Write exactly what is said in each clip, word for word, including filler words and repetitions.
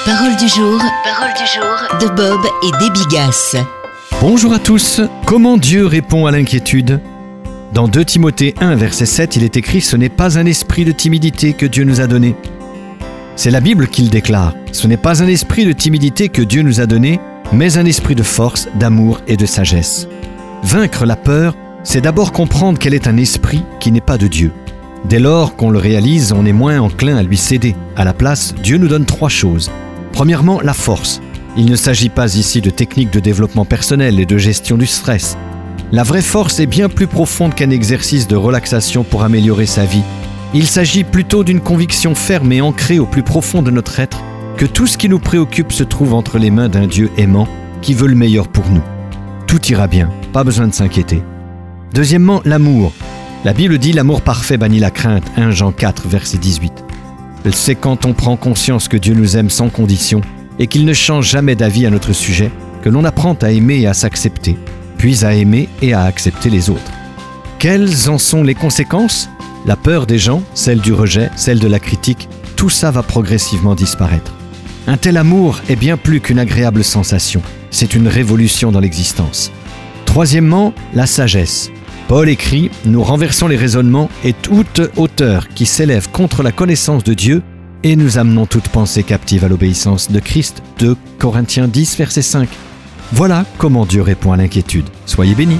Parole du jour, parole du jour de Bob et Debbie Gass. Bonjour à tous. Comment Dieu répond à l'inquiétude ? Dans deux Timothée un, verset sept, il est écrit « Ce n'est pas un esprit de timidité que Dieu nous a donné. » C'est la Bible qui le déclare. Ce n'est pas un esprit de timidité que Dieu nous a donné, mais un esprit de force, d'amour et de sagesse. Vaincre la peur, c'est d'abord comprendre qu'elle est un esprit qui n'est pas de Dieu. Dès lors qu'on le réalise, on est moins enclin à lui céder. À la place, Dieu nous donne trois choses. Premièrement, la force. Il ne s'agit pas ici de techniques de développement personnel et de gestion du stress. La vraie force est bien plus profonde qu'un exercice de relaxation pour améliorer sa vie. Il s'agit plutôt d'une conviction ferme et ancrée au plus profond de notre être que tout ce qui nous préoccupe se trouve entre les mains d'un Dieu aimant qui veut le meilleur pour nous. Tout ira bien, pas besoin de s'inquiéter. Deuxièmement, l'amour. La Bible dit « L'amour parfait bannit la crainte » premier Jean quatre, verset dix-huit. C'est quand on prend conscience que Dieu nous aime sans condition et qu'il ne change jamais d'avis à notre sujet que l'on apprend à aimer et à s'accepter, puis à aimer et à accepter les autres. Quelles en sont les conséquences ? La peur des gens, celle du rejet, celle de la critique, tout ça va progressivement disparaître. Un tel amour est bien plus qu'une agréable sensation, c'est une révolution dans l'existence. Troisièmement, la sagesse. Paul écrit « Nous renversons les raisonnements et toute hauteur qui s'élève contre la connaissance de Dieu et nous amenons toute pensée captive à l'obéissance de Christ. » deux Corinthiens dix, verset cinq. Voilà comment Dieu répond à l'inquiétude. Soyez bénis.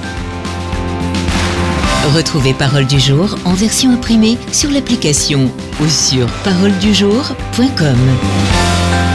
Retrouvez Parole du jour en version imprimée sur l'application ou sur parole du jour point com.